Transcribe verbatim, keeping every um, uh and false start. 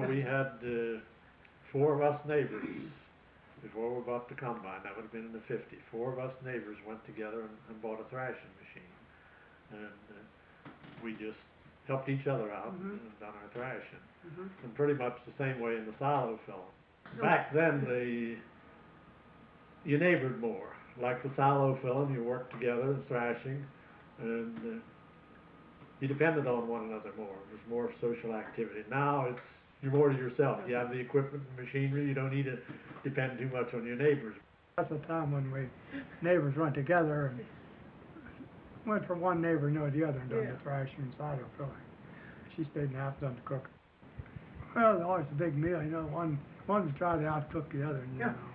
we had uh, four of us neighbors before we bought the combine. That would have been in the fifties. Four of us neighbors went together and, and bought a thrashing machine, and uh, we just helped each other out Mhm. and done our thrashing. Mhm. And pretty much the same way in the silo filling. Back then, the you neighbored more. Like the silo filling, you worked together and thrashing, and uh, you depended on one another more. It was more social activity. Now it's you're more to yourself. You have the equipment and machinery. You don't need to depend too much on your neighbors. That's a time when we neighbors went together and went from one neighbor knew the other and done Yeah. the thrashing and silo filling. She stayed in the house, done the cooking. Well, there's always a big meal, you know. One one was trying to outcook the other, you Yeah. know.